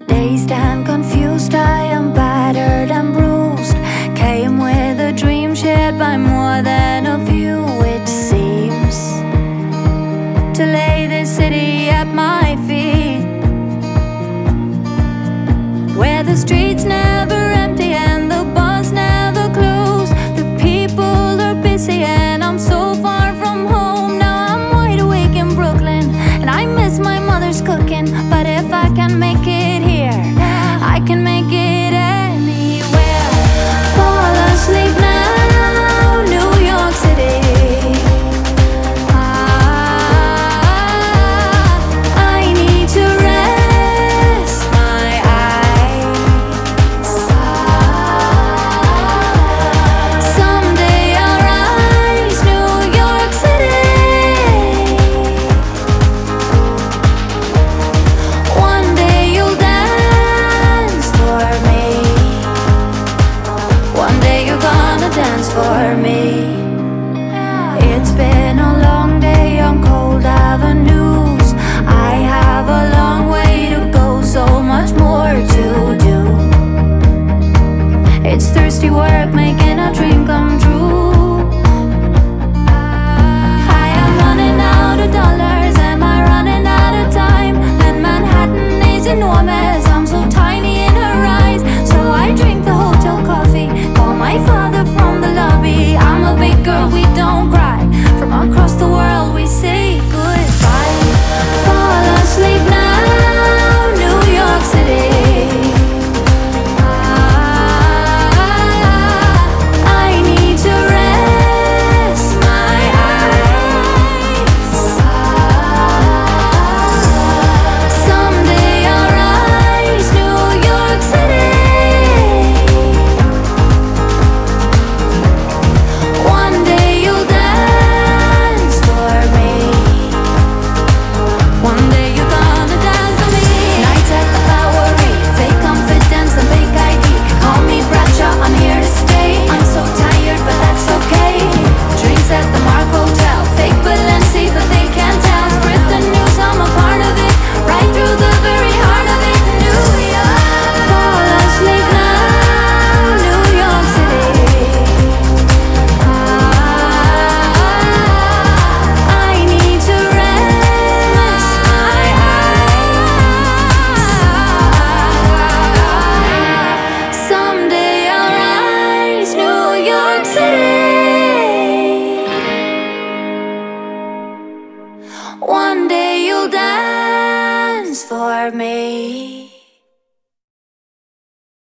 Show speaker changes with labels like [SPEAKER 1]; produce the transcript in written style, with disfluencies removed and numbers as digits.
[SPEAKER 1] Dazed and confused, I am battered and bruised. Came with a dream shared by more than a few, it seems, to lay this city at my feet, where the streets never empty and the bars never close. The people are busy and I'm so far from home. Now I'm wide awake in Brooklyn and I miss my mother's cooking. But if I can make it here, I can make